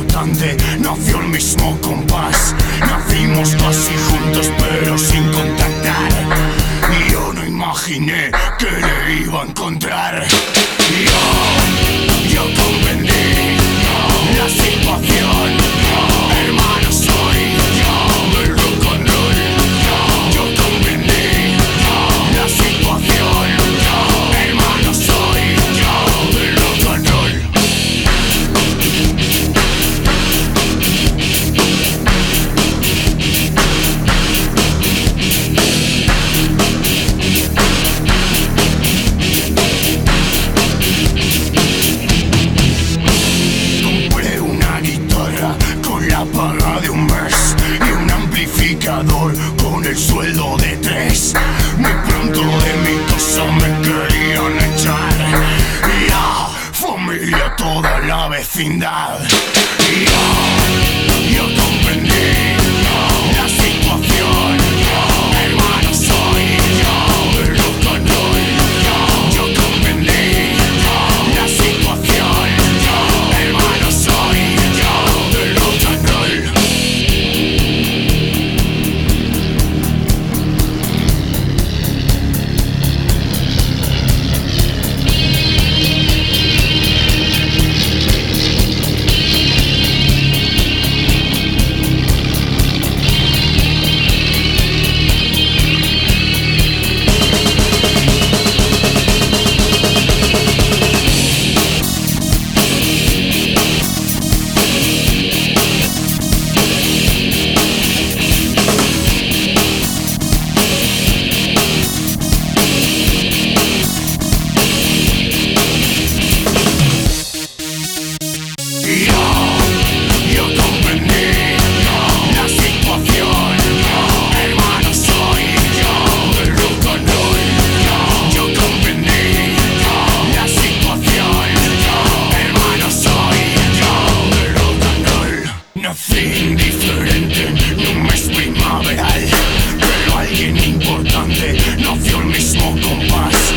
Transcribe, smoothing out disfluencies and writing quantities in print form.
importante nació el mismo compás. Nacimos casi juntos pero sin contactar. Y yo no imaginé que le iba a encontrar. Yo comprendí la situación. Hermano soy del rock and roll. Yo comprendí la situación. Hermano soy del rock and roll. Compré una guitarra con la paga de un mes y un amplificador con el sueldo de 3. Muy pronto de mi casa me querían echar. Ya, familia, toda la vecindad. Yo comprendí la situación. Hermano soy del rock and roll. Yo comprendí la situación. Hermano soy del rock and roll. Yo comprendí la situación. Hermano soy del rock and roll. Yo comprendí la situación. Hermano soy del rock and roll. Nací indiferente en un mes primaveral, pero alguien importante nació el mismo compás.